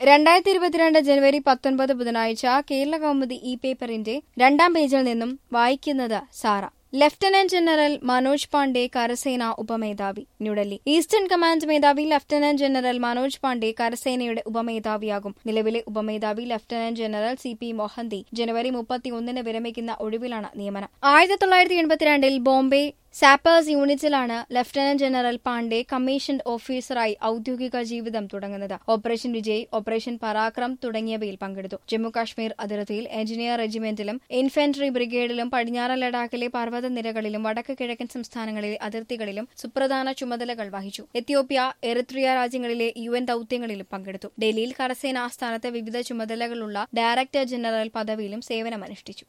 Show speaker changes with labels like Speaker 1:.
Speaker 1: 2022 ജനുവരി 19 ബുധനാഴ്ച കേരള കൗമുദി ഇ പേപ്പറിന്റെ 2-ാം പേജിൽ നിന്നും വായിക്കുന്നത് സാറ. ലഫ്റ്റനന്റ് ജനറൽ മനോജ് പാണ്ഡെ കരസേന ഉപമേധാവി ന്യൂഡൽഹി. ഈസ്റ്റേൺ കമാൻഡ് മേധാവി ലഫ്റ്റനന്റ് ജനറൽ മനോജ് പാണ്ഡെ കരസേനയുടെ ഉപമേധാവിയാകും. നിലവിലെ ഉപമേധാവി ലഫ്റ്റനന്റ് ജനറൽ CP മൊഹന്തി ജനുവരി 31 വിരമിക്കുന്ന ഒഴിവിലാണ് നിയമനം. 1982 ബോംബെ സാപ്പേഴ്സ് യൂണിറ്റിലാണ് ലഫ്റ്റനന്റ് ജനറൽ പാണ്ഡെ കമ്മീഷൻഡ് ഓഫീസറായി ഔദ്യോഗിക ജീവിതം തുടങ്ങുന്നത്. ഓപ്പറേഷൻ വിജയ്, ഓപ്പറേഷൻ പരാക്രം തുടങ്ങിയവയിൽ പങ്കെടുത്തു. ജമ്മുകാശ്മീർ അതിർത്തിയിൽ എഞ്ചിനീയർ റെജിമെന്റിലും ഇൻഫൻട്രി ബ്രിഗേഡിലും പടിഞ്ഞാറൻ ലഡാക്കിലെ പർവ്വതനിരകളിലും വടക്ക് കിഴക്കൻ സംസ്ഥാനങ്ങളിലെ അതിർത്തികളിലും സുപ്രധാന ചുമതലകൾ വഹിച്ചു. എത്യോപ്യ, എറിത്രിയ രാജ്യങ്ങളിലെ UN ദൌത്യങ്ങളിലും പങ്കെടുത്തു. ഡൽഹിയിൽ കരസേന ആസ്ഥാനത്ത് വിവിധ ചുമതലകളുള്ള ഡയറക്ടർ ജനറൽ പദവിയിലും സേവനമനുഷ്ഠിച്ചു.